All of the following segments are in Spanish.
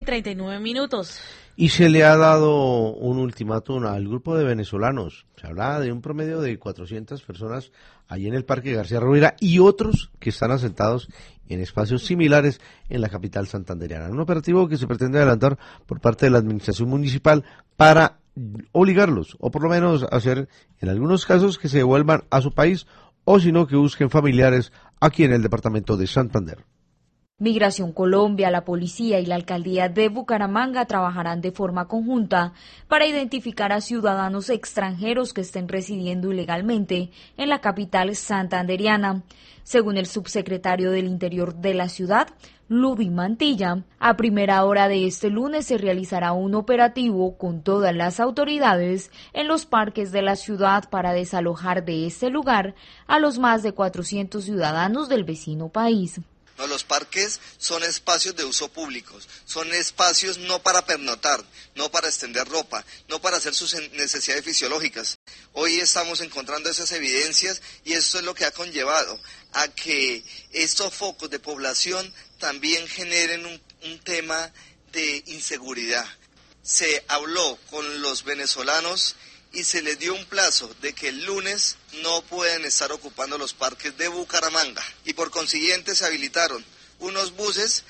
6:39. Y se le ha dado un ultimátum al grupo de venezolanos. Se habla de un promedio de 400 personas allí en el Parque García Rovira y otros que están asentados en espacios similares en la capital santandereana. Un operativo que se pretende adelantar por parte de la administración municipal para obligarlos, o por lo menos hacer en algunos casos que se devuelvan a su país, o si no que busquen familiares aquí en el departamento de Santander. Migración Colombia, la policía y la alcaldía de Bucaramanga trabajarán de forma conjunta para identificar a ciudadanos extranjeros que estén residiendo ilegalmente en la capital santandereana. Según el subsecretario del Interior de la ciudad, Ludy Mantilla, a primera hora de este lunes se realizará un operativo con todas las autoridades en los parques de la ciudad para desalojar de este lugar a los más de 400 ciudadanos del vecino país. No, los parques son espacios de uso público, son espacios no para pernoctar, no para extender ropa, no para hacer sus necesidades fisiológicas. Hoy estamos encontrando esas evidencias y esto es lo que ha conllevado a que estos focos de población también generen un tema de inseguridad. Se habló con los venezolanos y se les dio un plazo de que el lunes no pueden estar ocupando los parques de Bucaramanga y por consiguiente se habilitaron unos buses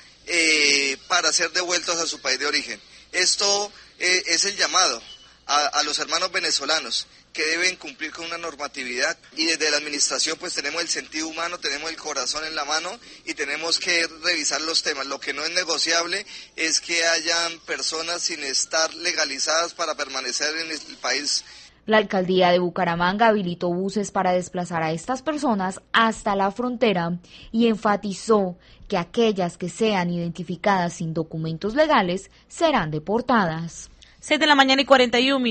para ser devueltos a su país de origen. Esto es el llamado a los hermanos venezolanos que deben cumplir con una normatividad y desde la administración pues tenemos el sentido humano, tenemos el corazón en la mano y tenemos que revisar los temas. Lo que no es negociable es que hayan personas sin estar legalizadas para permanecer en el país. La alcaldía de Bucaramanga habilitó buses para desplazar a estas personas hasta la frontera y enfatizó que aquellas que sean identificadas sin documentos legales serán deportadas. 6:41.